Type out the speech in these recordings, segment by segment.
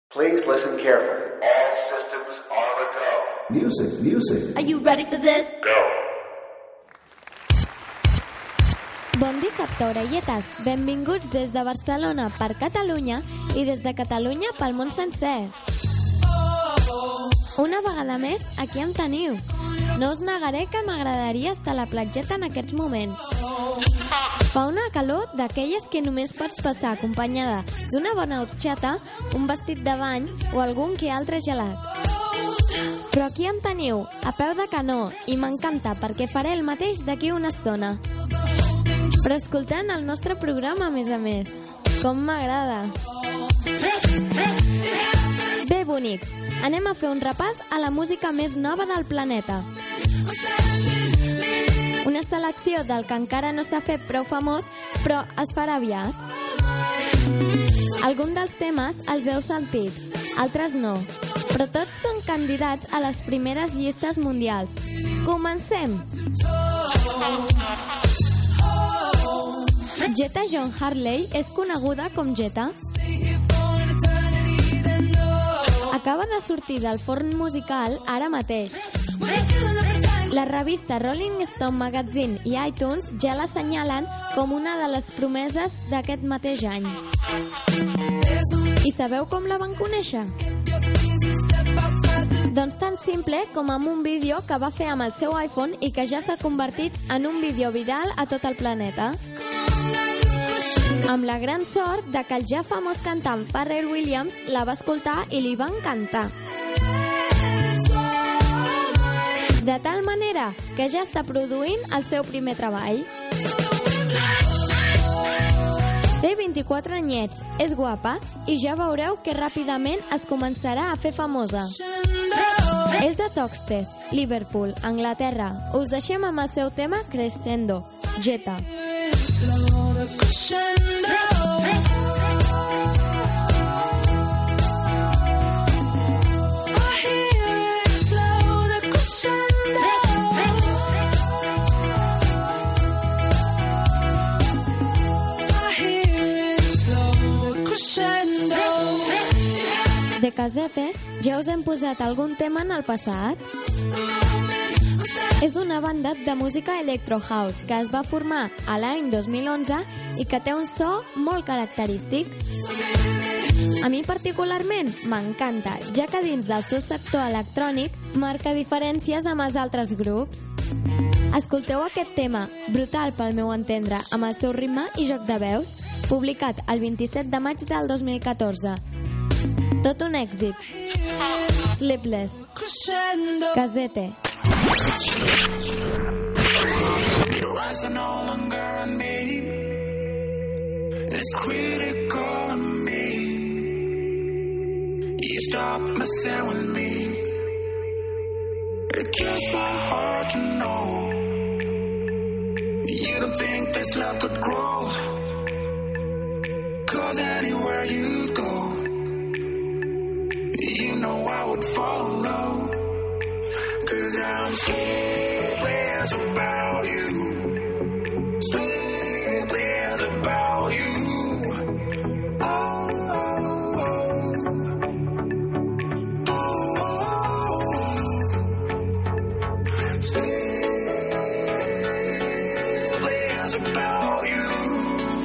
Please listen carefully. All systems are a go. Music. Are you ready for this? Go. Bon dissabte, orelletes. Benvinguts des de Barcelona per Catalunya i des de Catalunya pel món sencer. Una vegada més, aquí em teniu. No us negaré que m'agradaria estar a la platgeta en aquests moments. Fa una calor d'aquelles que només pots passar acompanyada d'una bona horxata, un vestit de bany o algun que altre gelat. Però aquí em teniu, a peu de canó, i m'encanta perquè faré el mateix d'aquí una estona. Però escoltant el nostre programa, a més. Com m'agrada! Bé, bonics, anem a fer un repàs a la música més nova del planeta. Una selecció del que encara no s'ha fet prou famós, però es farà aviat. Alguns dels temes els heu sentit, altres no, però tots són candidats a les primeres llistes mundials. Comencem! Jetta John Harley és coneguda com Jetta. Acaba de sortir del forn musical ara mateix. La revista Rolling Stone Magazine i iTunes ja l'assenyalen com una de les promeses d'aquest mateix any. I sabeu com la van conèixer? Doncs tan simple com amb un vídeo que va fer amb el seu iPhone i que ja s'ha convertit en un vídeo viral a tot el planeta. Amb la gran sort de que el ja famós cantant Pharrell Williams la va escoltar i li va encantar. De tal manera que ja està produint el seu primer treball. Té 24 anyets, és guapa i ja veureu que ràpidament es començarà a fer famosa. És de Toxteth, Liverpool, Anglaterra. Us deixem amb el seu tema Crescendo, Jetta. De Casete ja us hem posat algun tema en el passat. És una banda de música electro house que es va formar a l'any 2011 i que té un so molt característic. A mi particularment m'encanta, ja que dins del seu sector electrònic marca diferències amb els altres grups. Escolteu aquest tema, brutal pel meu entendre, amb el seu ritme i joc de veus, publicat el 27 de maig del 2014. Tot un èxit. Sleepless. Casete. Your eyes are no longer on me. It's critical on me. You stop messing with me. It kills my heart to know you don't think this love could grow. 'Cause anywhere you go, you know I would follow. 'Cause I'm sleepless about you. Sleepless about you. Oh, oh, oh. Oh, sleepless about you.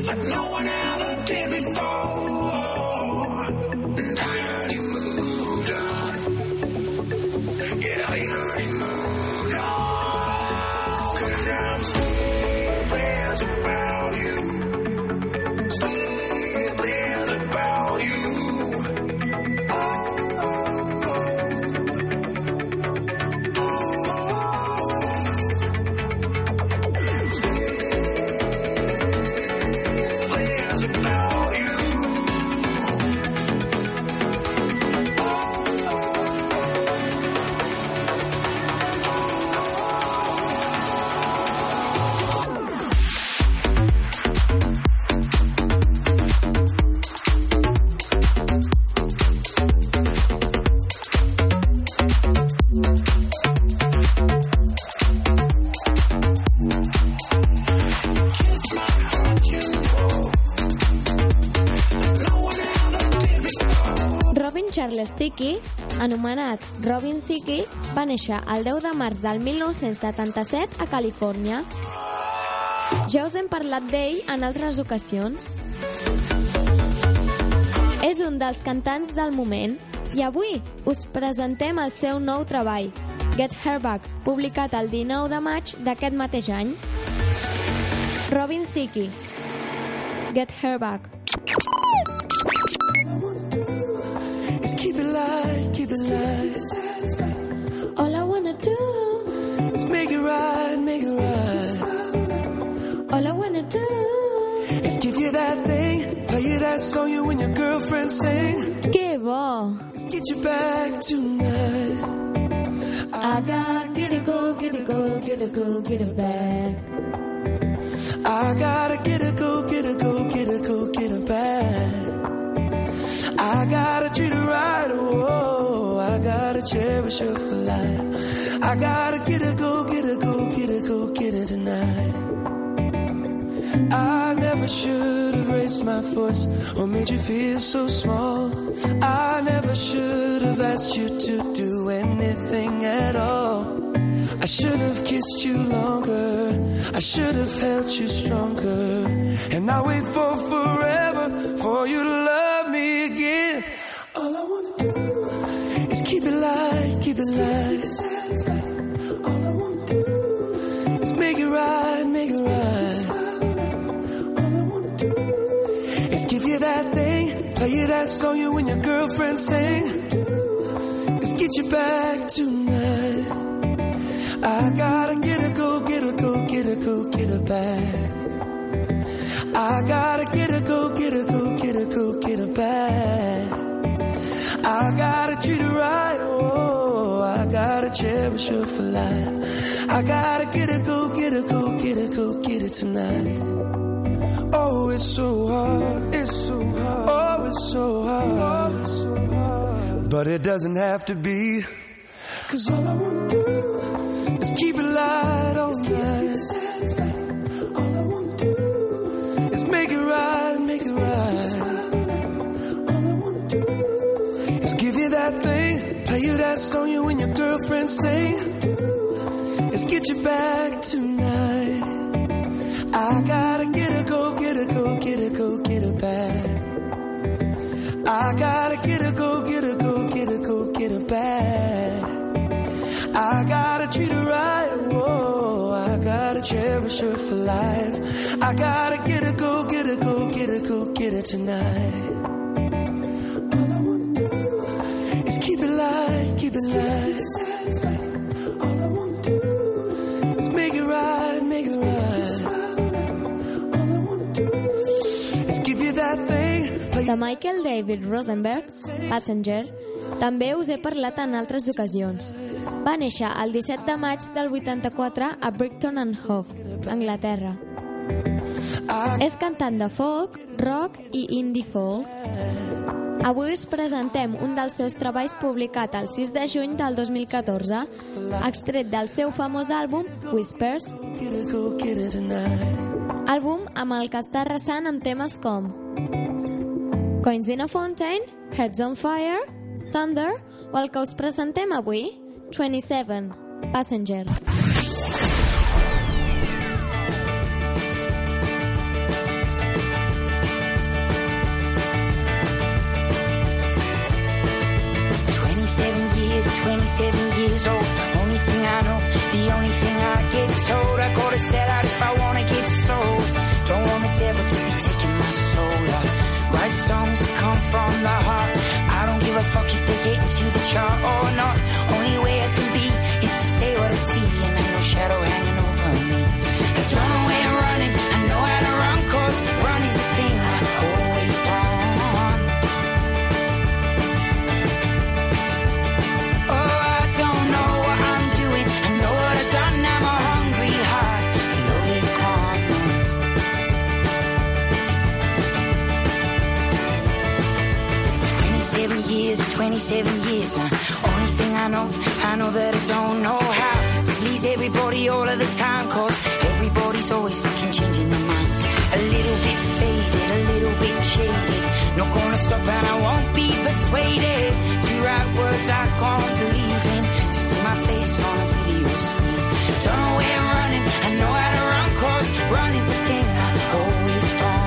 like no one ever did before. And I heard he moved on. Yeah, I heard he moved on. 'Cause I'm sleepless about you. Sleepless about you. Charles Thicke, anomenat Robin Thicke, va néixer el 10 de març del 1977 a Califòrnia. Ja us hem parlat d'ell en altres ocasions. És un dels cantants del moment i avui us presentem el seu nou treball, Get Her Back, publicat el 19 de maig d'aquest mateix any. Robin Thicke, Get Her Back. Keep it light, keep it light. All I wanna do is make it right, make it right. All I wanna do is give you that thing, play you that song you and your girlfriend sing. Que bo! Is get you back tonight. I gotta get it go, get it go, get it go, get it back. I gotta get it go, get it go, get it go, get it back. I gotta treat her right, oh, I gotta cherish her for life. I gotta get her go, get her go, get her go, get her tonight. I never should have raised my voice or made you feel so small. I never should have asked you to do anything at all. I should have kissed you longer, I should have held you stronger, and I wait for forever for you to love me again. All I wanna do is keep it light, keep it light. All I wanna do is make it right, make it right. All I wanna do is give you that thing, play you that song you and your girlfriend sing. Is get you back tonight. I gotta get her go, get her go, get her go, get her back. I gotta get her go, get her go, get her go, get her back. I gotta treat her right, oh, I gotta cherish her for life. I gotta get her go, get her go, get her go, get her tonight. Oh, it's so hard, it's so hard, oh, it's so hard, oh, it's so hard. But it doesn't have to be, 'cause all I wanna do is keep it light all night. All I wanna do is make it right, make it right. All I wanna do is give you that thing, play you that song you and your girlfriend sing. Is get you back tonight. I gotta get her go, get her go, get her go, get her back. I gotta get her go, get her go, get her go, get her back. I gotta treat her right, whoa, I gotta cherish her for life. I gotta get her go, get her go, get her go, get her tonight. All I wanna do is keep it light, keep it light. All I wanna do is make it right, make it right. All I wanna do is give you that thing. De Michael David Rosenberg, Passenger, també us he parlat en altres ocasions. Va néixer el 17 de maig del 84 a Brighton and Hove, Anglaterra. És cantant de folk, rock i indie folk. Avui us presentem un dels seus treballs publicat el 6 de juny del 2014, extret del seu famós àlbum Whispers, àlbum amb el que està arrasant amb temes com Coins in a Fountain, Heads on Fire, Thunder o el que us presentem avui, 27, Passenger. 27 years old. Only thing I know, the only thing I get told, I gotta sell out if I wanna get sold. Don't want the devil to be taking my soul. I write songs that come from the heart. I don't give a fuck if they get into the chart or not. Only way I can be is to say what I see, and ain't no shadow hanging over me. I don't know where I'm running, I know how to run, cause running's a thing I always done. Years, 27 years now. Only thing I know that I don't know how to please everybody all of the time, cause everybody's always fucking changing their minds. A little bit faded, a little bit jaded. Not gonna stop and I won't be persuaded to write words I can't believe in, to see my face on a video screen. Don't know where I'm running, I know how to run, cause running's a thing I always done.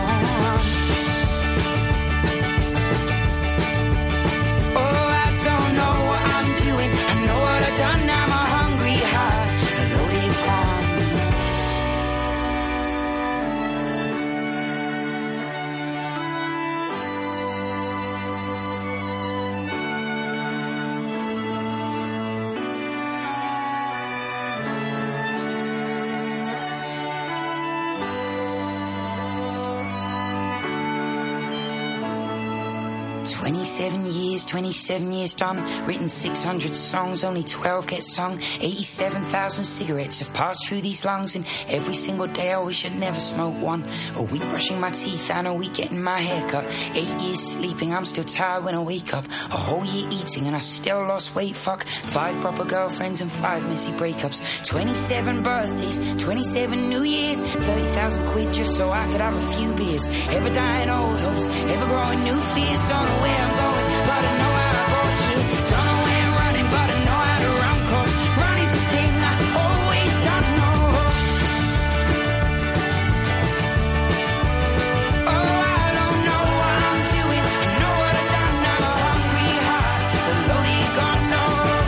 I know what I've done, I'm a hungry heart, a loaded gun. Twenty-seven years done, written 600 songs, only 12 get sung. 87,000 cigarettes have passed through these lungs, and every single day I wish I'd never smoked one. A week brushing my teeth and a week getting my hair cut. 8 years sleeping, I'm still tired when I wake up. A whole year eating and I still lost weight, fuck. 5 proper girlfriends and 5 messy breakups. 27 birthdays, 27 New Years, 30,000 quid just so I could have a few beers. Ever dying old hopes, ever growing new fears. Don't know where I'm going, but I know how I got here. Don't know where I'm running, but I know how to run, cause running's the thing I always done. Oh, I don't know what I'm doing, I know what I've done. I'm a hungry heart, a loaded gun. No,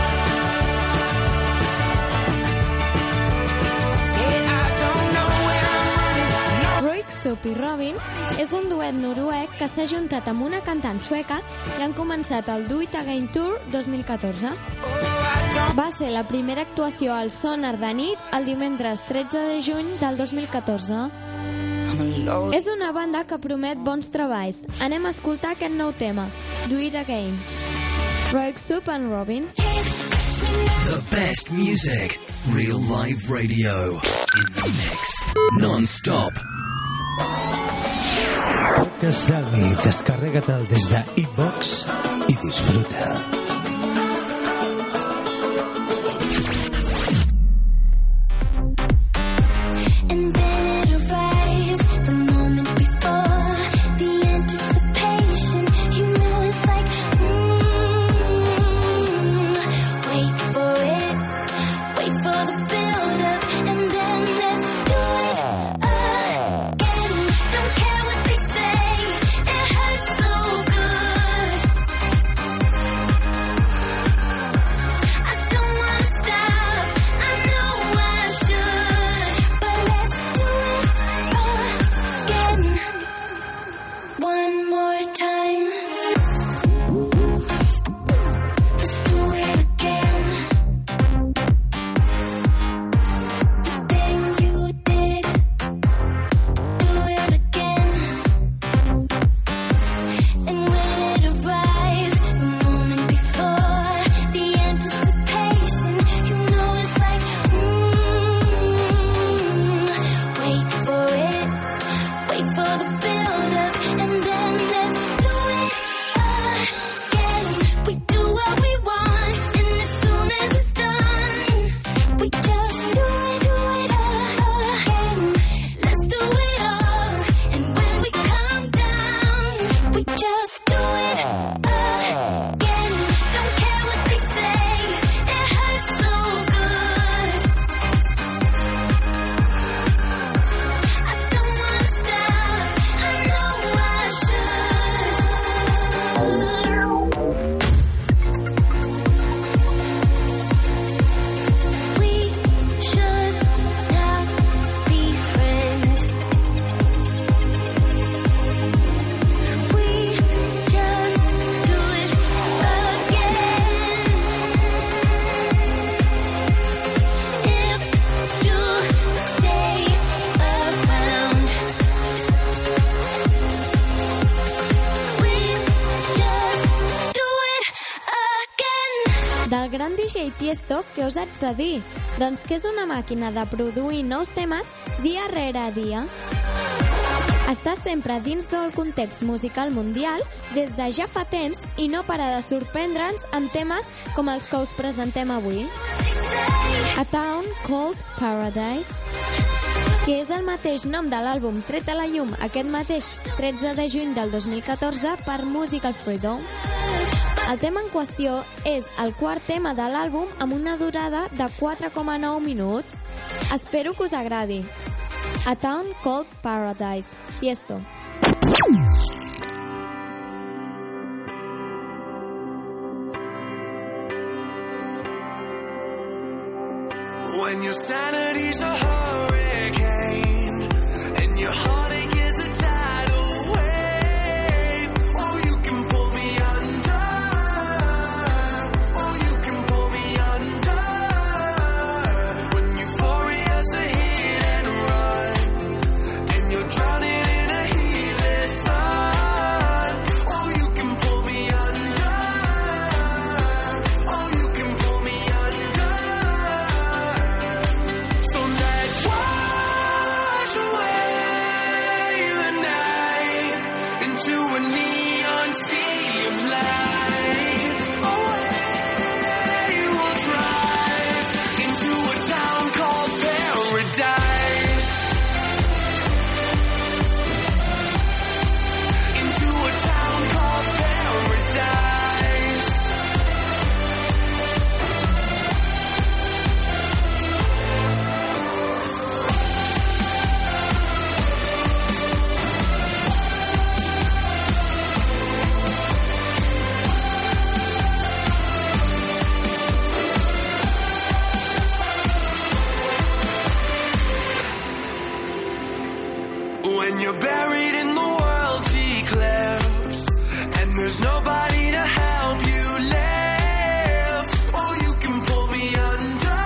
said I don't know where I'm running, no. Röyksopp i Robin és un duet noruec que s'ha juntat amb una cantant sueca i han començat el Do It Again Tour 2014. Va ser la primera actuació al Sonar de nit el divendres 13 de juny del 2014. És una banda que promet bons treballs. Anem a escoltar aquest nou tema, Do It Again. Röyksopp and Robin. The best music, real live radio, in the mix, non-stop. Podcast Salmi, descarrega-te'l des de iVox i disfruta. Del gran DJ Tiesto, què us haig de dir? Doncs que és una màquina de produir nous temes dia rere dia. Està sempre dins del context musical mundial des de ja fa temps i no para de sorprendre'ns amb temes com els que us presentem avui. A Town Called Paradise, que és el mateix nom de l'àlbum tret a la llum aquest mateix 13 de juny del 2014 per Musical Freedom. El tema en qüestió és el quart tema de l'àlbum amb una durada de 4,9 minuts. Espero que us agradi. A Town Called Paradise, Tiesto. When your sanity's a hurricane and your heartache is a tidal wave, oh, you can pull me under, oh, you can pull me under. When euphoria's a hit and run and you're drowning in a heatless sun, oh, you can pull me under, oh, you can pull me under. So let's wash away the night into a neon sea of light. Away we'll drive into a town called Paradise. Into a town called Paradise. When you're buried in the world's eclipse and there's nobody to help you live, oh, you can pull me under,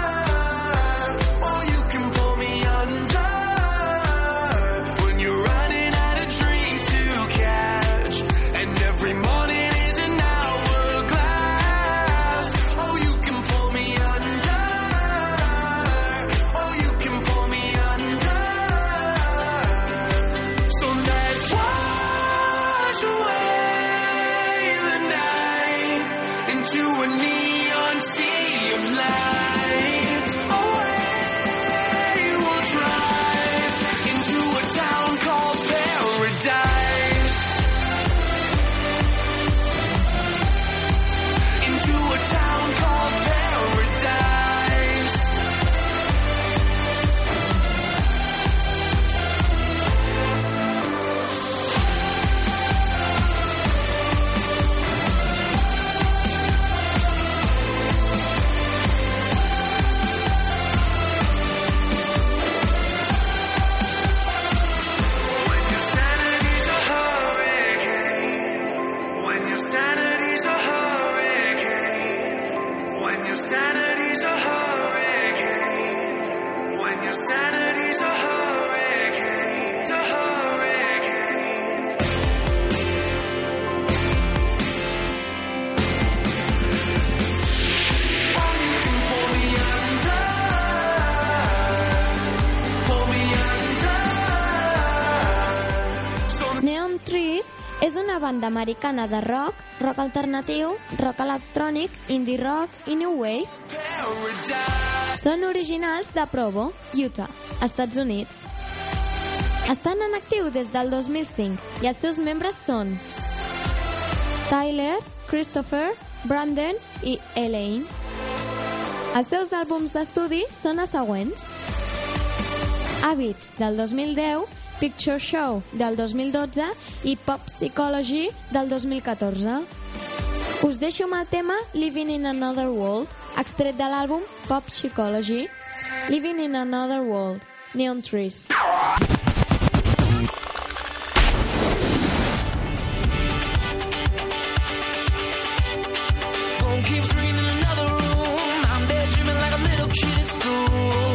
oh, you can pull me under. When you're running out of dreams to catch and every morning is an hourglass, oh, you can pull me under, oh, you can pull me under. So let's wash away the night into a neon sea of light. Away we'll drive into a town called Paradise. Into a town called Paradise. When your sanity's a hurricane, when your sanity's a hurricane, when your sanity's a hurricane, when your sanity's a hurricane, it's a hurricane. Oh, you can pull me under, pull me under. So Neon Trees és una banda americana de rock, rock alternatiu, rock electrònic, indie rock i new wave. Paradise. Són originals de Provo, Utah, Estats Units. Estan en actiu des del 2005 i els seus membres són Tyler, Christopher, Brandon i Elaine. Els seus àlbums d'estudi són els següents: Habits, del 2010, Picture Show, del 2012 i Pop Psychology, del 2014. Us deixo amb el tema Living in Another World, extret de l'àlbum Pop Psychology. Living in Another World, Neon Trees. Phone keeps ringing in another room. I'm daydreaming like a little kid at school.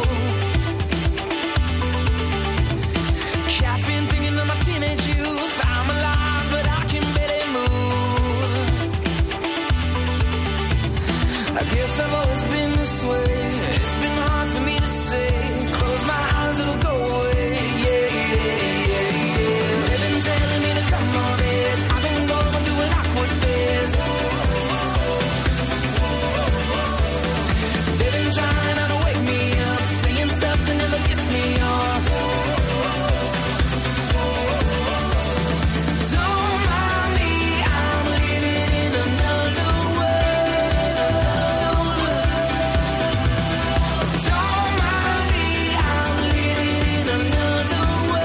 Caffeine thinking of my teenage youth. I'm alive, but I can barely move. guess I've always been this way. It's been hard for me to say. Close my eyes, it'll go away. Yeah, yeah, yeah, yeah. They've been telling me to come on edge. I've been going through an awkward phase. They've been trying to wake me up, saying stuff that never gets me off. Don't mind me, I'm living in another world. Don't mind me, I'm living in another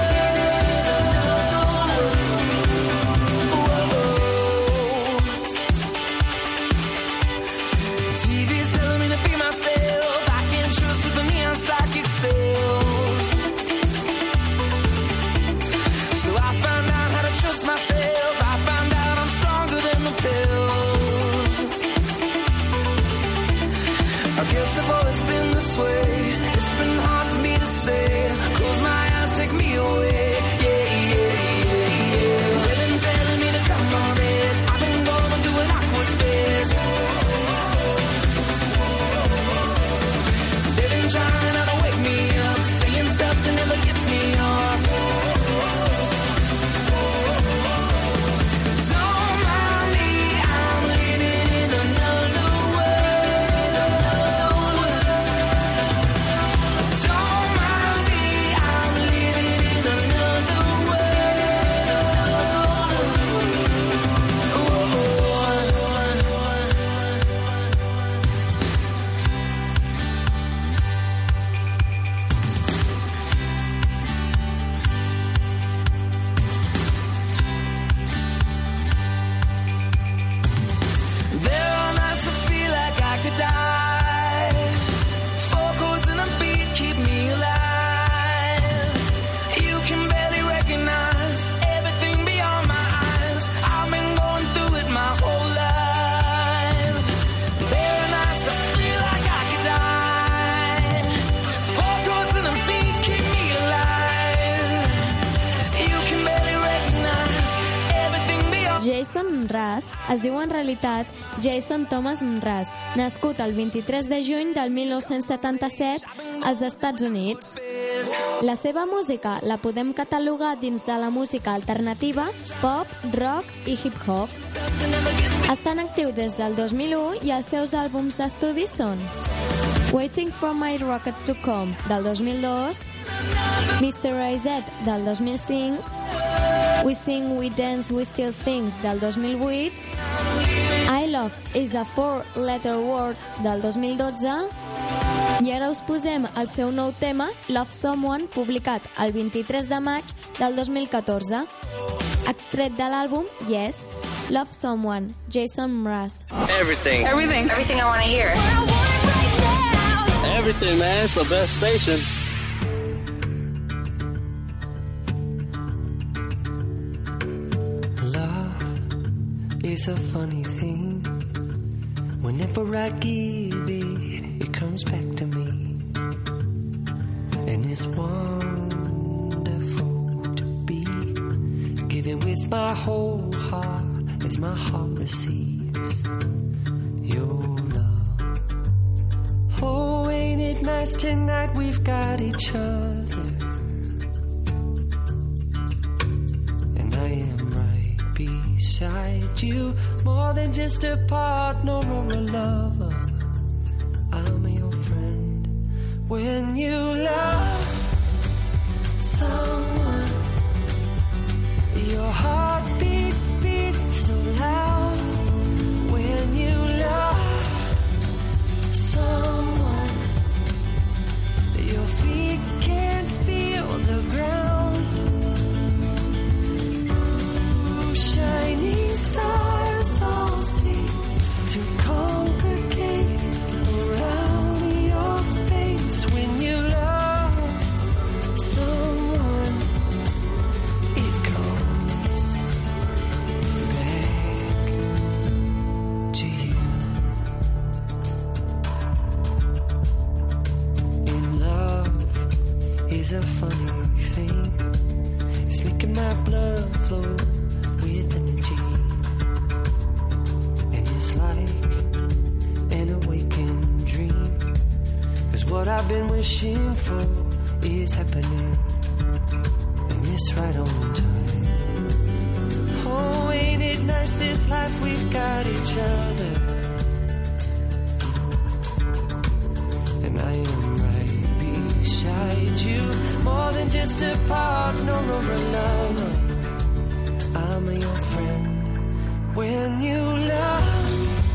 world. TV's telling me to be myself. I can't trust with the neon psychic sales. So I found out how to trust myself. I found out I'm stronger than the pills. I guess I've always been this way. It's been hard for me to say. Close my eyes, take me away. Yeah, yeah, yeah, yeah. They've been telling me to come on edge. I've been going through an awkward phase. They've been trying to wake me up, saying stuff that never gets me off. Don't mind me, I'm living in another world. Don't mind me, I'm living in another There are nights I feel like I could die. 4 chords and a beat keep me alive. You can barely recognize everything beyond my eyes. I've been going through it my whole life. There are nights I feel like I could die. 4 chords and a beat keep me alive. You can barely recognize everything beyond. Jason Mraz es diu en realitat Jason Thomas Mraz, nascut el 23 de juny del 1977 als Estats Units. La seva música la podem catalogar dins de la música alternativa, pop, rock i hip-hop. Està en actiu des del 2001 i els seus àlbums d'estudi són Waiting for My Rocket to Come, del 2002, Mr. AZ, del 2005, We Sing, We Dance, We Still Things, del 2008, I Love is a 4-letter word, del 2012, i ara us posem el seu nou tema, Love Someone, publicat el 23 de maig del 2014, extret de l'àlbum Yes, Love Someone, Jason Mraz. Everything. Everything I want to hear. Everything, man. It's the best station. It's a funny thing. Whenever I give it, it comes back to me. And it's wonderful to be giving with my whole heart as my heart receives your love. Oh, ain't it nice tonight we've got each other. And I am right beside you, more than just a partner or a lover. I'm your friend. When you love someone, your heart beat so loud. When you love someone, your feet can't feel the ground. Shining stars all seem to congregate around your face. When you love someone, it comes back to you. And love is a funny thing. It's making my blood flow with energy, and it's like an awakening what I've been wishing for is happening, and it's right on time. Oh, ain't it nice this life we've got each other, and I am right beside you, more than just a partner or a lover. I'm your friend. When you love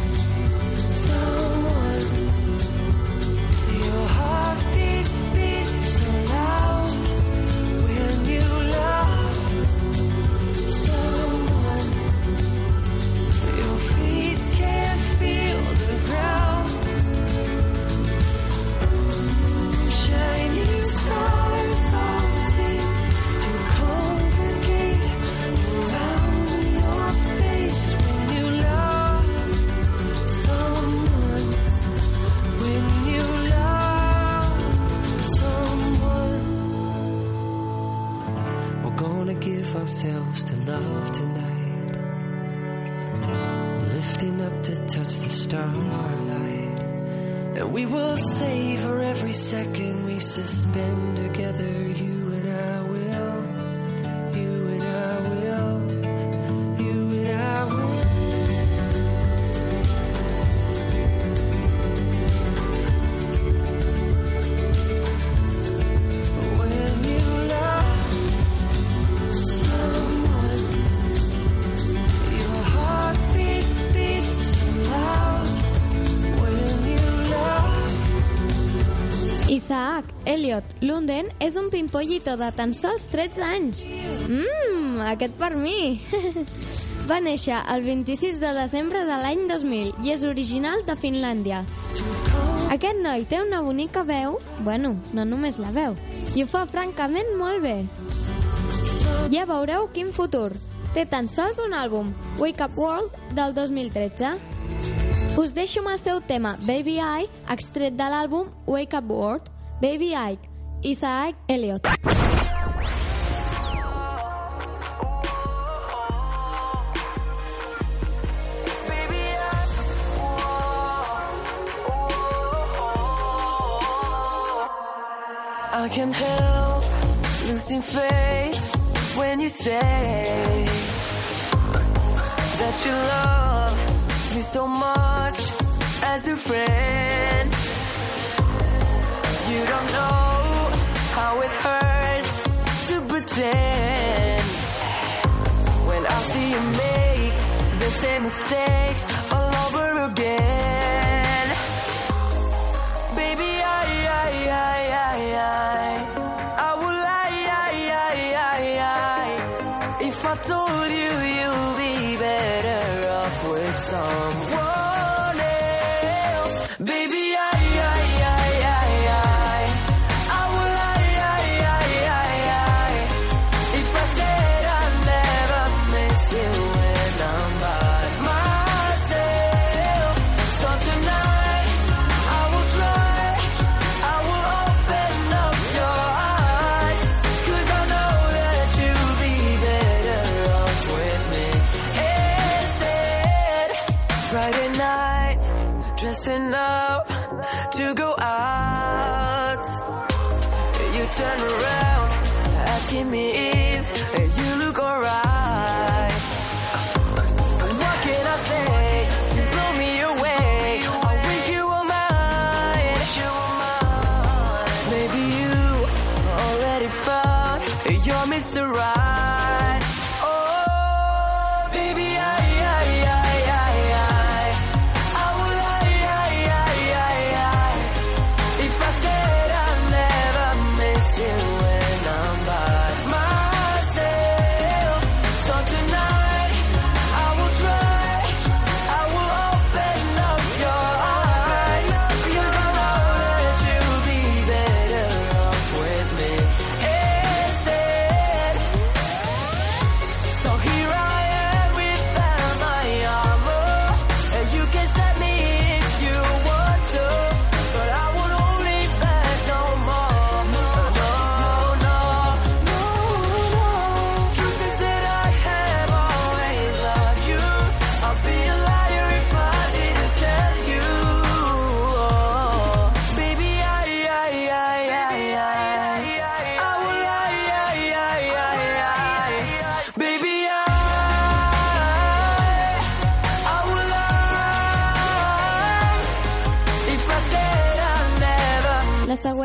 someone, your heartbeat beats so loud. When you love someone, your feet can't feel the ground. Shining stars all seem to congregate around your face. When you love someone, when you love someone, we're gonna give ourselves to love tonight, lifting up to touch the starlight, and we will savor every second we suspend together. You and I will, you and I will, you and I will. When you love someone, your heartbeat beats so loud. When you love Isaac Elliot Lunden és un pimpollito de tan sols 13 anys. Aquest per mi! Va néixer el 26 de desembre de l'any 2000 i és original de Finlàndia. Aquest noi té una bonica veu, bueno, no només la veu, i ho fa francament molt bé. Ja veureu quin futur. Té tan sols un àlbum, Wake Up World, del 2013. Us deixo amb el seu tema Baby I, extret de l'àlbum Wake Up World, Baby I, Isaac Elliot. I can't help losing faith when you say that you love me so much as a friend. You don't know how it hurts to pretend when I see you make the same mistakes all over again. Baby, I would lie if I told you you'll be better off with someone else. Baby, I would lie if I said I'd never miss you when I'm by myself. So tonight I will try, I will open up your eyes, 'cause I know that you'll be better off with me instead. Friday night, dressing up to go out, you turn around asking me if you look alright. What can I say? You blow me away. I wish you were mine. Maybe you already found your Mr. Right. Oh, baby, I would lie if I said I'd never miss you when I'm by myself.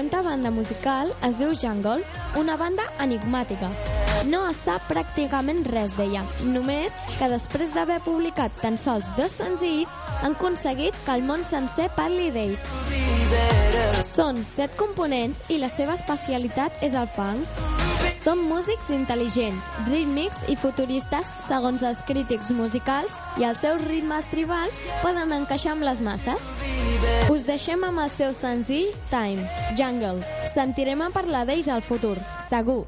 següent banda musical es diu Jungle, una banda enigmàtica. No es sap pràcticament res d'ella, només que després d'haver publicat tan sols 2 senzills han aconseguit que el món sencer parli d'ells. Són 7 components i la seva especialitat és el funk. Són músics intel·ligents, rítmics i futuristes segons els crítics musicals, i els seus ritmes tribals poden encaixar amb les masses. Us deixem amb el seu senzill Time, Jungle. Sentirem a parlar d'ells al futur, segur.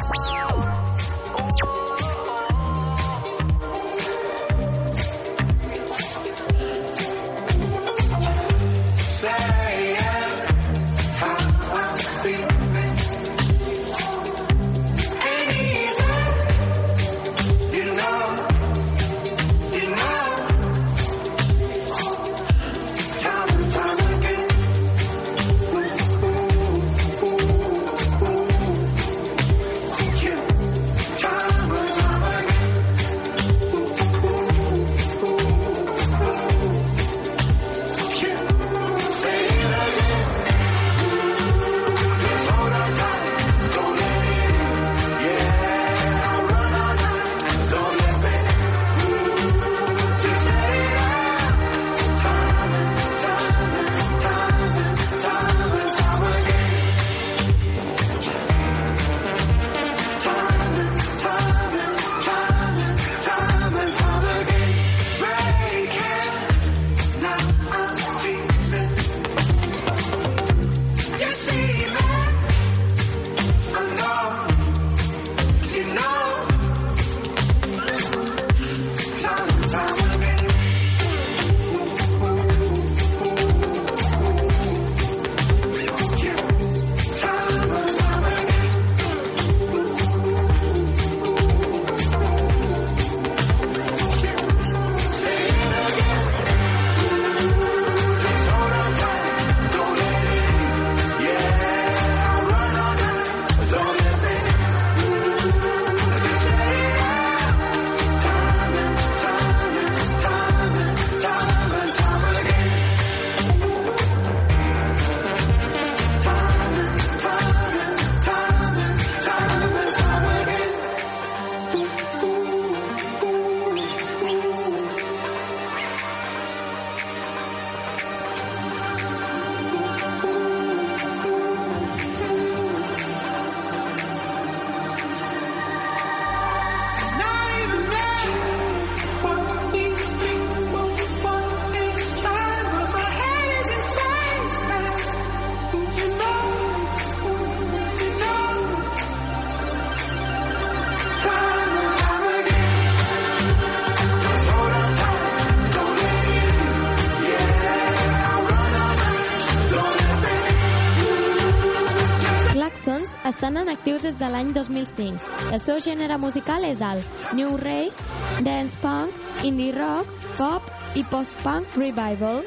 Estan en actiu des de l'any 2005. El seu gènere musical és el New Rave, Dance Punk, Indie Rock, Pop i Post-Punk Revival.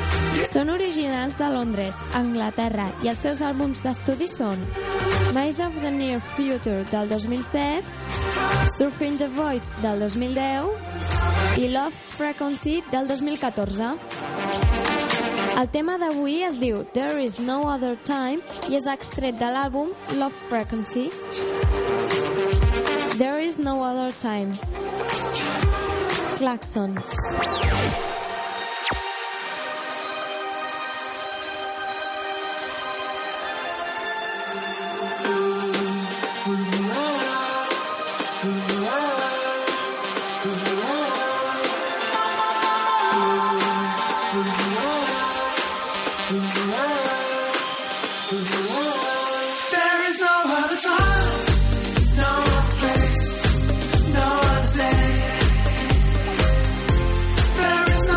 Són originals de Londres, Anglaterra, i els seus àlbums d'estudi són Maze of the Near Future del 2007, Surfing the Void del 2010 i Love Frequency del 2014. El tema d'avui es diu There Is No Other Time i és extret de l'àlbum Love Frequency. There Is No Other Time. Klaxon. There is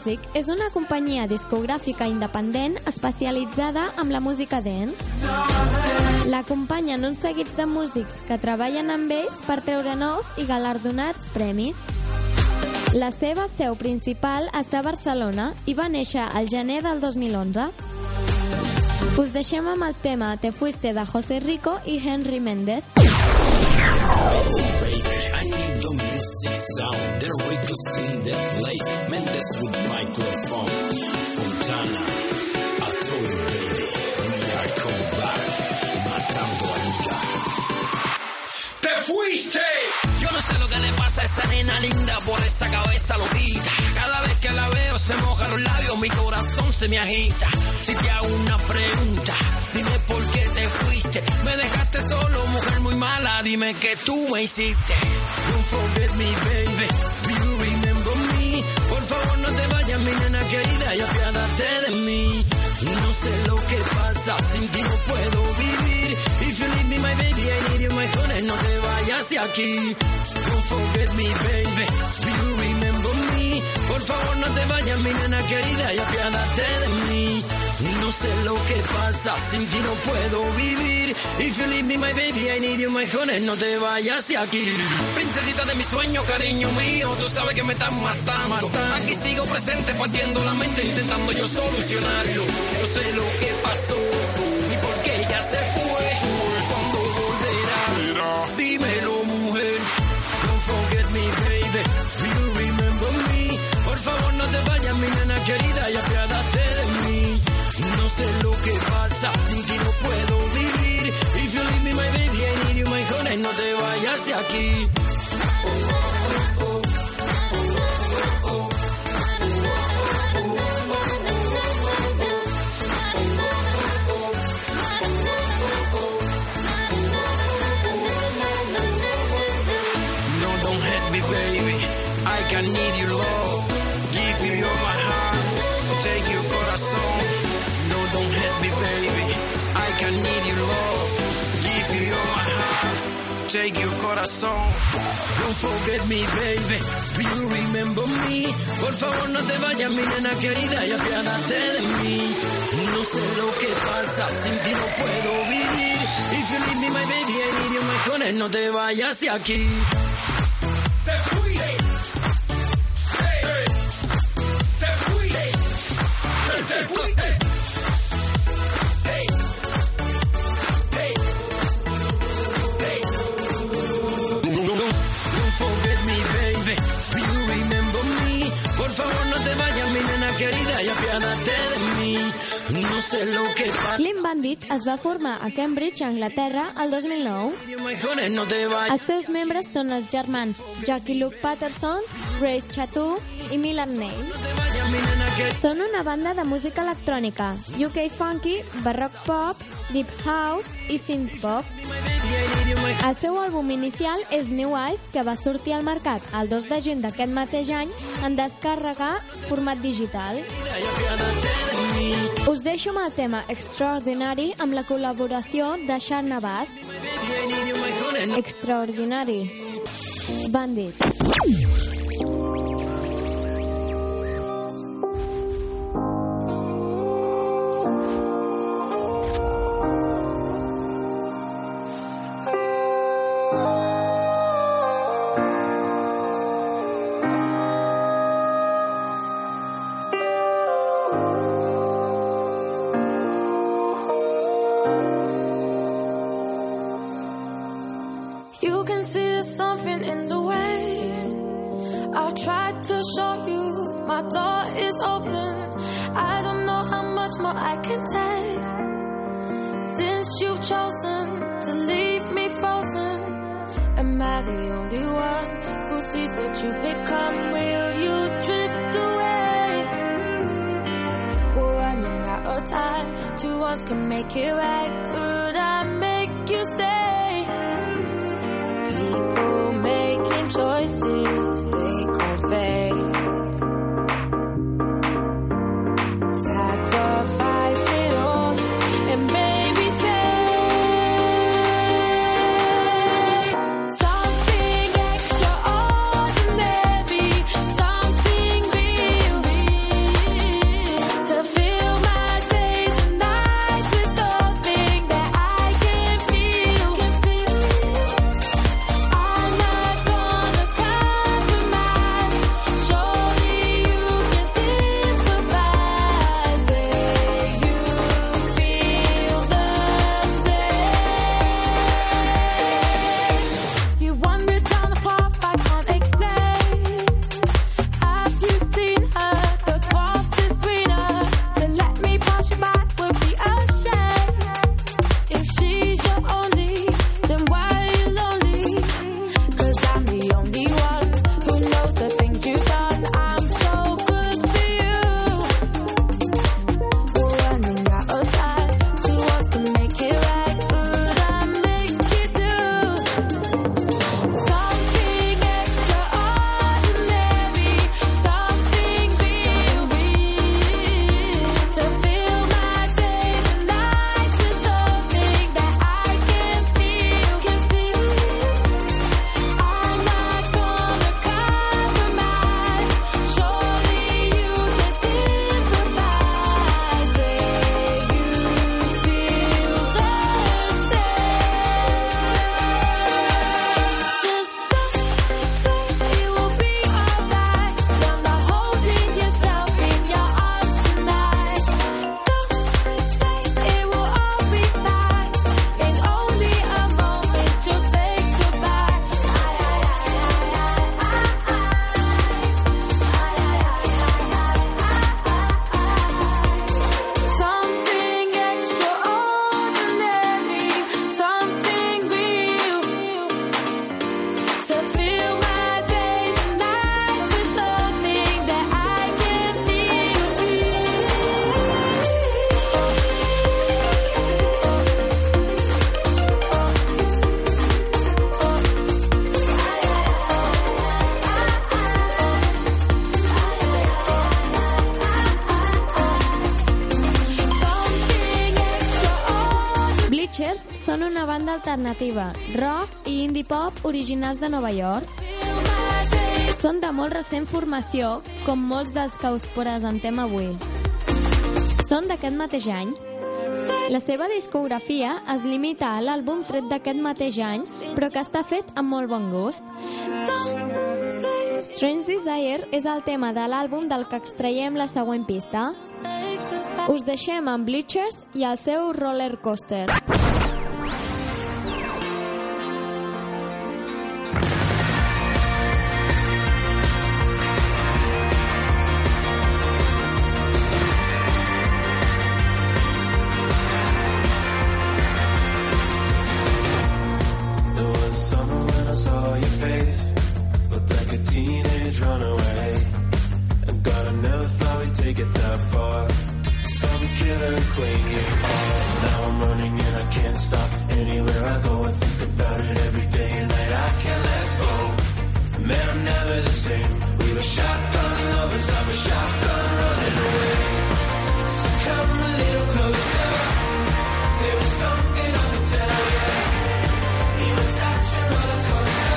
Music és una companyia discogràfica independent especialitzada en la música dance. L'acompanyen uns seguits de músics que treballen amb ells per treure nous i galardonats premis. La seva seu principal està a Barcelona i va néixer al gener del 2011. Us deixem amb el tema Te Fuiste de José Rico i Henry Méndez. I need the music sound. There we go sing that place. Mendes with microphone. Fontana, I told you, baby, we are coming back. Matando a Liga. ¡Te fuiste! Yo no sé lo que le pasa a esa nena linda por esa cabeza loquita. Cada vez que la veo se mojan los labios, mi corazón se me agita. Si te hago una pregunta, dime por qué te fuiste. Me dejaste solo, mujer muy mala, dime que tú me hiciste. Don't forget me, baby, do you remember me? Por favor no te vayas, mi nena querida, y apiádate de mí. No sé lo que pasa, sin ti no puedo vivir. If you leave me, my baby, I need you, my honey, no te vayas de aquí. Don't forget me, baby, do you remember me? Por favor no te vayas, mi nena querida, y apiádate de mí. No sé lo que pasa, sin ti no puedo vivir. If you leave me, my baby, I need you, my honey, no te vayas de aquí. Princesita de mi sueño, cariño mío, tú sabes que me estás matando. Aquí sigo presente, partiendo la mente, intentando yo solucionarlo. Yo sé lo que pasó y por qué ella se fue. Cuando volverá, dímelo, mujer. Don't forget me, baby, do you remember me? Por favor no te vayas, mi nena querida, y apiádate de mí. No sé lo que pasa, sin ti no puedo vivir. If you leave me, my baby, I need you, my honey, no te vayas de aquí. No, don't hurt me, baby, I can need your love. Give you all my heart, take your corazón. No, don't hurt me, baby, I can need your love. Give you all my heart, take your corazón. Don't forget me, baby, do you remember me? Por favor no te vayas, mi nena querida, y apiádate de mí. No sé lo que pasa, sin ti no puedo vivir. If you leave me, my baby, I need you, my honey, no te vayas de aquí. Te fui. Te fui. Te fui. Don't forget me, baby, do you remember me? Por favor no te vayas, mi nena querida, y apiádate de mí. No sé lo que pasa. Clean Bandit es va formar a Cambridge, Anglaterra, el 2009. Els seus membres són els germans Jackie Luke Patterson, Grace Chateau i Milan Name. Són una banda de música electrònica, UK funky, barroc pop, deep house i synth pop. El seu àlbum inicial és New Eyes, que va sortir al mercat el 2 de juny d'aquest mateix any en descàrrega format digital. Us deixo amb el tema Extraordinary amb la col·laboració de Shah Navaz. Extraordinary. Bandit. You can see there's something in the way. I've tried to show you my door is open. I don't know how much more I can take. Since you've chosen to leave me frozen, am I the only one who sees what you become? Will you drift away? We're running out of time. 2 ones can make it right. Could I make you stay? People making choices they convey. Sacrifice it all and baby say something extraordinary, something real. alternativa, rock i indie pop originals de Nova York. Són de molt recent formació, com molts dels que us presentem avui. Són d'aquest mateix any. La seva discografia es limita a l'àlbum tret d'aquest mateix any, però que està fet amb molt bon gust. Strange Desire és el tema de l'àlbum del que extraiem la següent pista. Us deixem amb Bleachers i el seu Roller Coaster. Teenage runaway, and God, I never thought we'd take it that far. Some killer queen you are. Now I'm running and I can't stop. Anywhere I go I think about it every day and night. I can't let go. Man, I'm never the same. We were shotgun lovers, I'm a shotgun running away. So come a little closer. There was something I could tell you. You were such a roller coaster.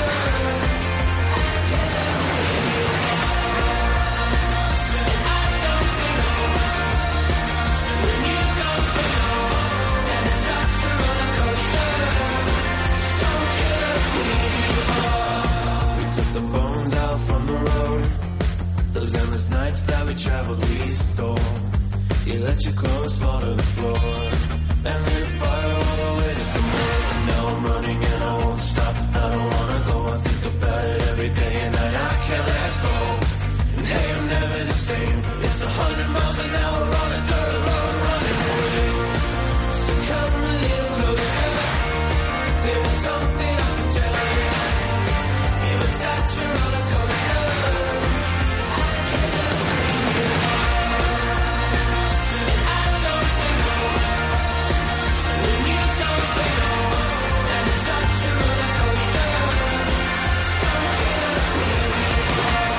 The bones out from the road. Those endless nights that we traveled, we stole. You let your clothes fall to the floor and lit a fire all the way to the moon. And now I'm running and I won't stop. I don't wanna go, I think about it every day and night. I can't let go. And hey, I'm never the same. It's 100 miles an hour on a dirt road running away. So come a little closer. There was something I could tell you. It was such a roller coaster. I can't bring you on. And I don't say no. When you don't say no. And it's such a roller coaster. Some killer queen you are.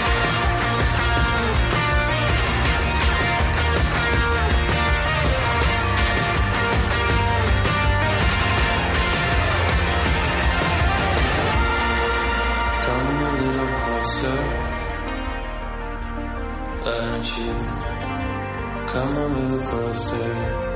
Come a little closer. Why don't you come a little closer?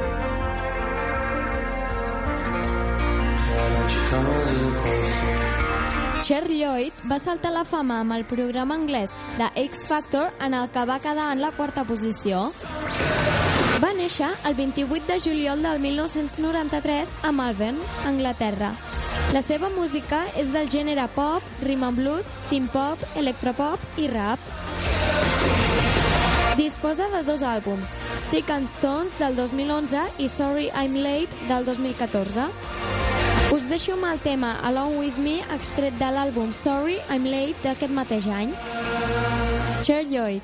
Why don't you come a little closer? Cher Lloyd va saltar a la fama amb el programa anglès de X Factor, en el que va quedar en la quarta posició. Va néixer el 28 de juliol del 1993 a Malvern, Anglaterra. La seva música és del gènere pop, rhythm and blues, teen pop, electropop i rap. Disposa de 2 àlbums, Stick and Stones del 2011 i Sorry I'm Late del 2014. Us deixo amb el tema Along With Me, extret de l'àlbum Sorry I'm Late d'aquest mateix any. Cher Lloyd.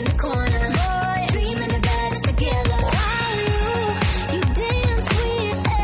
Together. While you dance with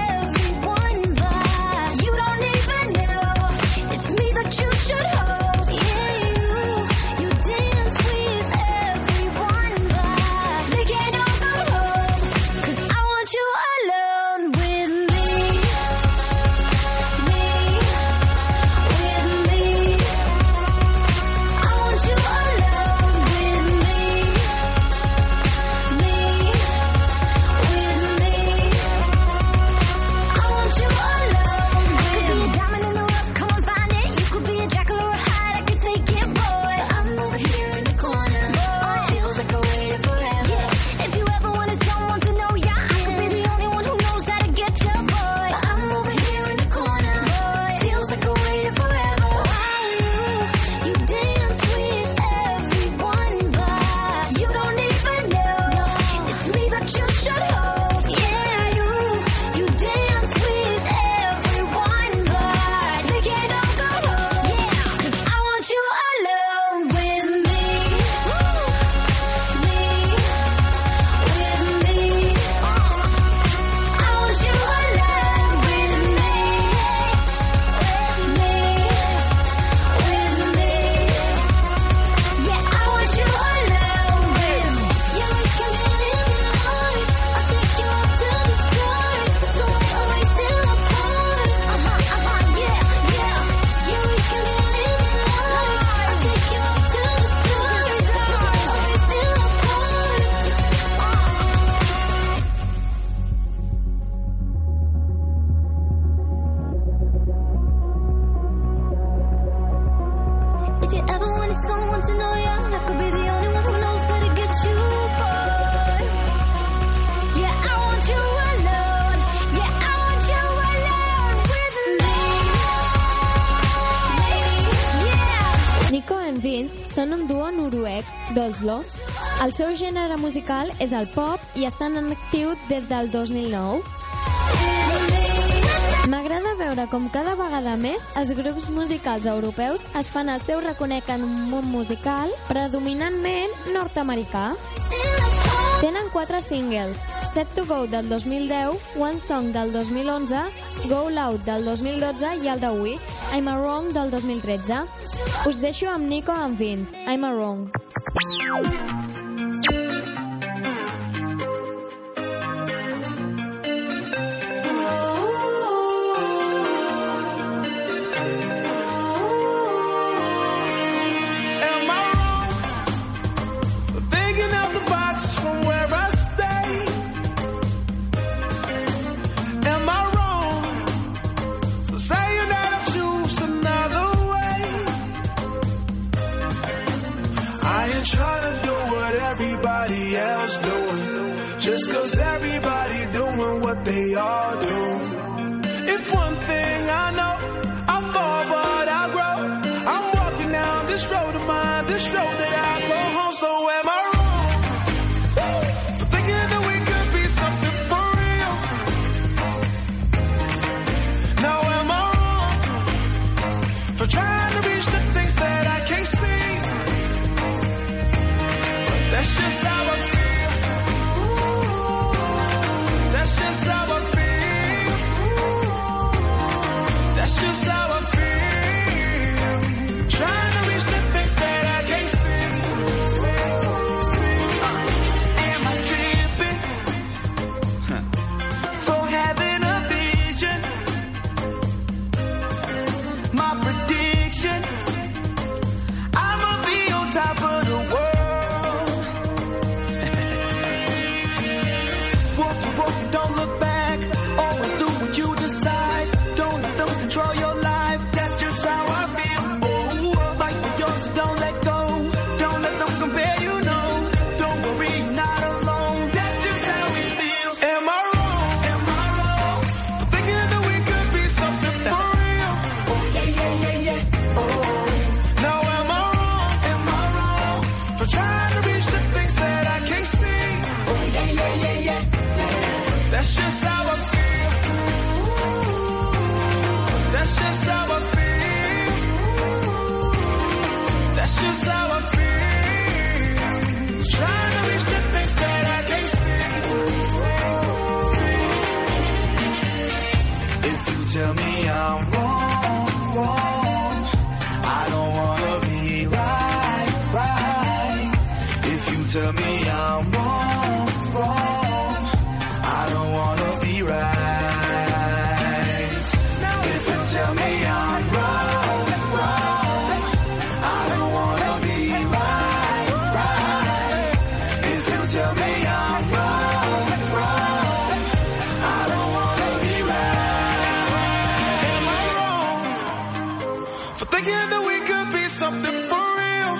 són un duo noruec d'Oslo. El seu gènere musical és el pop i estan en actiu des del 2009. M'agrada veure com cada vegada més els grups musicals europeus es fan el seu reconec en un món musical predominantment nord-americà. Tenen 4 singles: Set to Go del 2010, One Song del 2011, Go Loud del 2012 i el d'avui, I'm a Wrong del 2013. Us deixo amb Nico and Vince, I'm a Wrong. Just 'cause everybody doing what they all do. If one thing I know, I'll fall but I'll grow. I'm walking down this road of mine, this road that I go home. So am I wrong for thinking that we could be something for real? Now am I wrong for trying to reach the things that I can't see? But that's just how I feel. That's just how I feel. That's just how I feel. Trying to reach the things that I can't see. Am I tripping for having a vision? My prediction, I'ma be on top of the world. Don't look back, always do what you decide. Don't let them control your life, that's just how I feel. Oh, fight for yours, so don't let go. Don't let them compare, you know. Don't worry, you're not alone, that's just how we feel. Am I wrong? Am I wrong for thinking that we could be something for real? Oh, yeah. Oh, now am I wrong? Am I wrong for trying to reach the things that I can't see? Oh, yeah. That's just how I feel. That's just how I feel. That's just how I feel. Trying to reach the things that I can't see. If you tell me I'm wrong, I don't wanna be right. If you tell me I'm wrong, I don't wanna be right. If you tell me I'm wrong, I don't wanna be right. If you tell me I'm wrong, I don't wanna be right. Am I wrong for thinking that we could be something for real?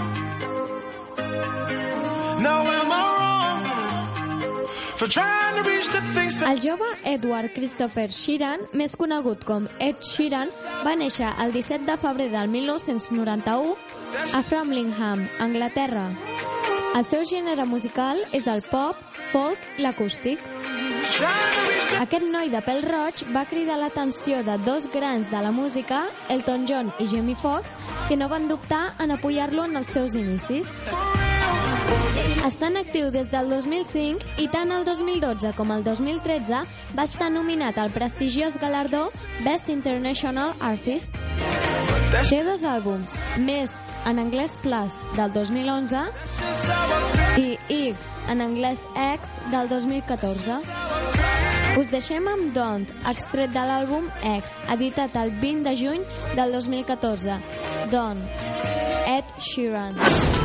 No, am I wrong for trying to reach the things that... El jove Edward Christopher Sheeran, més conegut com Ed Sheeran, va néixer el 17 de febrer del 1991 a Framlingham, Anglaterra. El seu gènere musical és el pop, folk i l'acústic. Aquest noi de pèl roig va cridar l'atenció de 2 grans de la música, Elton John i Jamie Foxx, que no van dubtar en apoyar-lo en els seus inicis. Està en actiu des del 2005 i tant el 2012 com el 2013 va estar nominat al prestigiós galardó Best International Artist. Té 2 àlbums, més en anglès Plus del 2011 i X en anglès X del 2014. Us deixem amb Don't, extret de l'àlbum X, editat el 20 de juny del 2014. Don't, Ed Sheeran.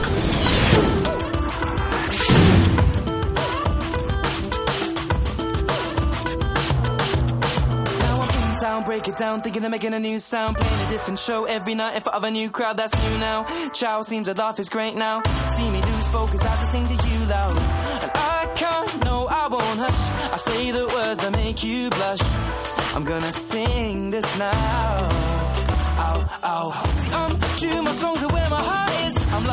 Break it down, thinking of making a new sound, playing a different show every night in front of a new crowd. That's new now. Chow seems to laugh is great now. See me lose focus as I sing to you loud, and I can't, no, I won't hush. I say the words that make you blush. I'm gonna sing this now. Ow, ow. See, true, my songs are where my heart is. I'm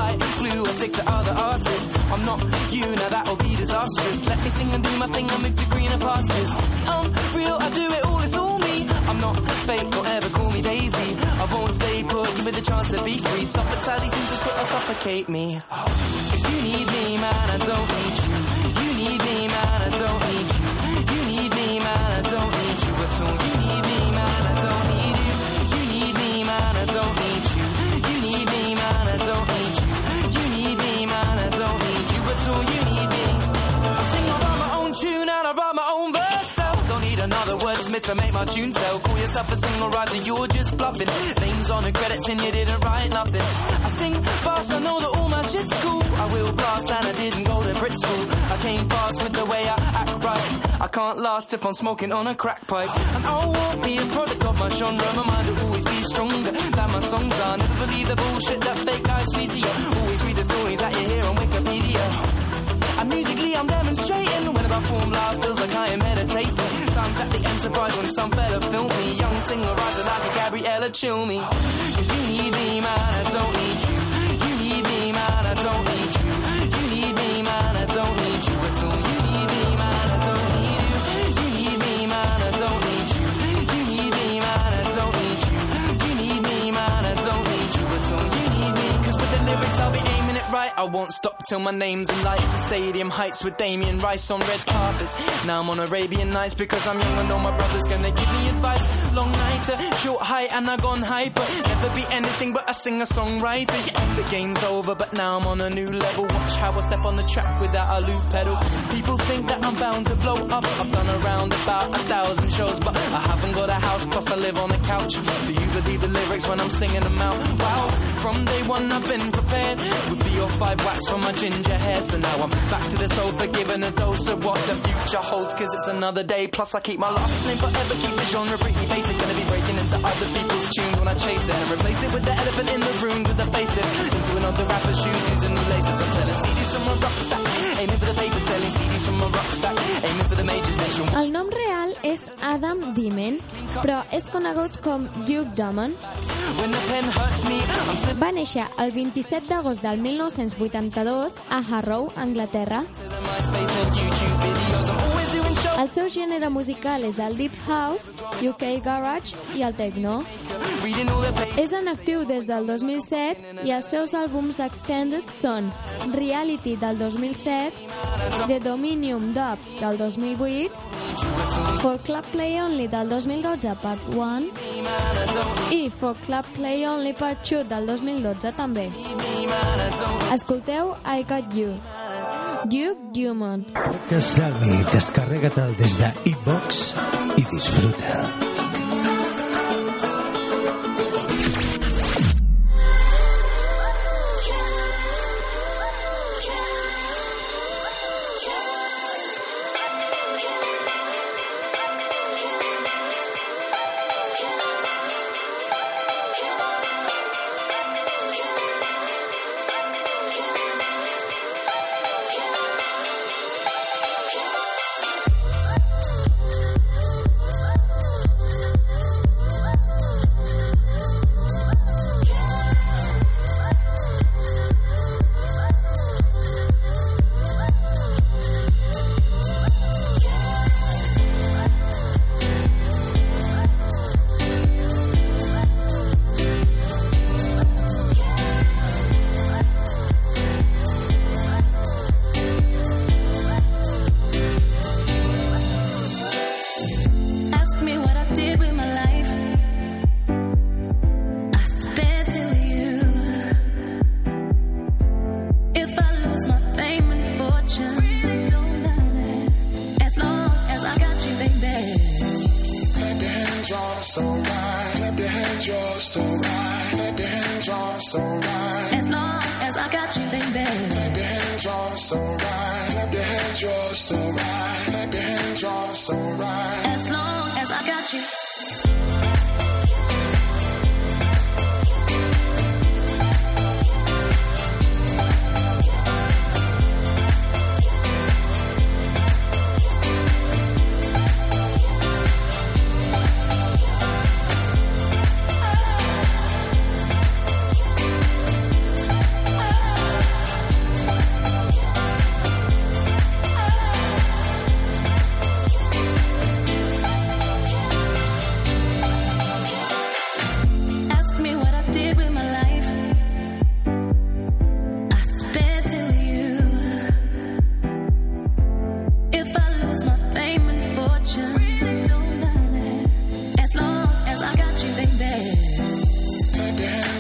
to other artists. I'm not you, now that'll be disastrous. Let me sing and do my thing, I move to greener pastures. See, I'm real, I do it all, it's all me. I'm not fake, don't ever call me Daisy. I won't stay put, give me the chance to be free. Suffolk sadly seems to sort of suffocate me. Cause you need me, man, I don't need you. You need me, man, I don't need you. You need me, man, I don't need you at all. You need me, man, I don't need you. You need me, man, I don't need you. You need me, man, I don't need you. You need me, man, I don't need you at all. You need me. I sing, I write my own tune and I write my own verse. So don't need another wordsmith to make my tune sell. Call yourself a single writer, you're just bluffing. Names on the credits and you didn't write nothing. I sing fast, I know that all my shit's cool. I will blast and I didn't go to Brit school. I came fast with the way I act right. I can't last if I'm smoking on a crack pipe. And I won't be a product of my genre. My mind will always be stronger than my songs are. Never believe the bullshit that fake guys feed to you. Always read the stories that you hear on Wikipedia. And musically I'm demonstrating. When I perform live feels like I am meditating. Times at the Enterprise when some fella filmed me. Young singer rising like a Gabriella chill me. Cause you need me, man, I don't need you. You need me, man, I don't need you. You need me, man, I don't need you at all. You need me, man, I don't need you. You need me, man, I don't need you. You need me, man, I don't need you. You need me, man, I don't need you at all. You need me. Cause with the lyrics I'll be aiming it right. I won't stop till my name's in lights. The Stadium Heights with Damien Rice on red carpets. Now I'm on Arabian Nights because I'm young. I know my brother's gonna give me advice. Long nighter, short height and I gone hyper. Never be anything but a singer-songwriter. Yeah, the game's over but now I'm on a new level. Watch how I step on the track without a loop pedal. People think that I'm bound to blow up. I've done around about 1,000 shows, but I haven't got a house, plus I live on a couch. So you believe the lyrics when I'm singing them out. Wow, from day one I've been prepared with 3 or 5 wax from my ginger hair. So now I'm back to the sofa, giving a dose of what the future holds. Cause it's another day, plus I keep my last name forever. Keep the genre pretty basic. Gonna be breaking into other people's tunes when I chase it. And replace it with the elephant in the room with a facelift. Into another rapper's shoes using new laces. I'm selling CDs from my rucksack, aiming for the paper. Selling CDs from my rucksack, aiming for the majors nation. El nom real és Adam Dimon, però és conegut com Duke Dumont. Va néixer el 27 d'agost del 1982 a Harrow, Anglaterra. El seu gènere musical és el Deep House, UK Garage i el Techno. És en actiu des del 2007 i els seus àlbums extended són Reality del 2007, The Dominium Dubs del 2008, For Club Play Only del 2012 Part 1 i For Club Play Only Part 2 del 2012 també. Escolteu I Got You, Duke Dumont. Salmi, descarrega-te'l des de iVox i disfruta.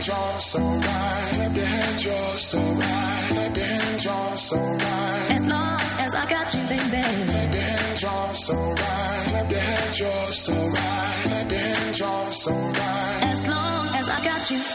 hands, you're so right. Clap your hands, you're so right. Clap your hands, you're so right. As long as I got you, baby. Clap your hands, you're so right. Clap your hands, you're so right. Clap your hands, you're so right. As long as I got you.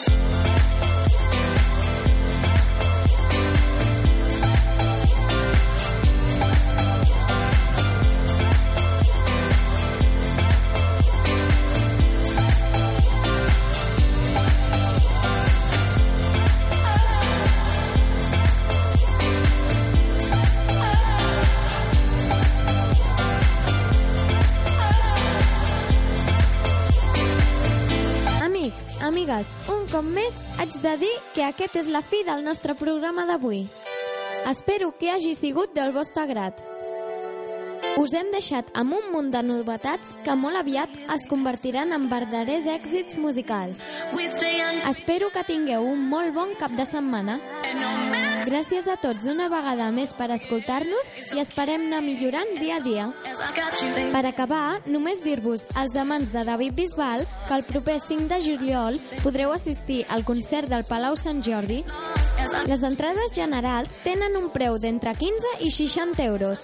Amigues, un cop més haig de dir que aquest és la fi del nostre programa d'avui. Espero que hagi sigut del vostre grat. Us hem deixat amb un munt de novetats que molt aviat es convertiran en verdaders èxits musicals. Espero que tingueu un molt bon cap de setmana. Gràcies a tots una vegada més per escoltar-nos i esperem anar millorant dia a dia. Per acabar, només dir-vos als amants de David Bisbal que el proper 5 de juliol podreu assistir al concert del Palau Sant Jordi. Les entrades generals tenen un preu d'entre 15 i 60 euros.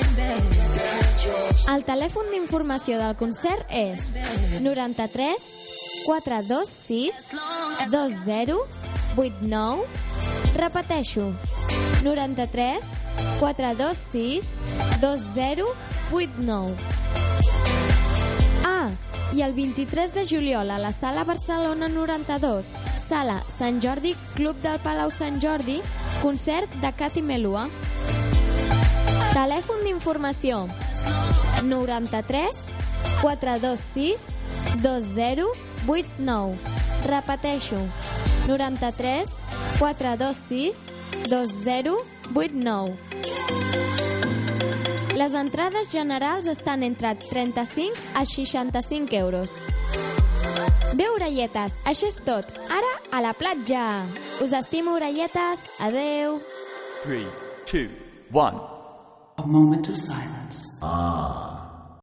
El telèfon d'informació del concert és 93 426 2089. Repeteixo, 93 426 2089. Ah, i el 23 de juliol a la Sala Barcelona 92, Sala Sant Jordi, Club del Palau Sant Jordi, concert de Cati Melua. Telèfon d'informació 93 426 2089. Repeteixo, 93 426 2089. Les entrades generals estan entre 35 a 65 euros. Bé, orelletes, això és tot. Ara a la platja. Us estimo, orelletes. Adeu. 3, 2, 1. A moment of silence.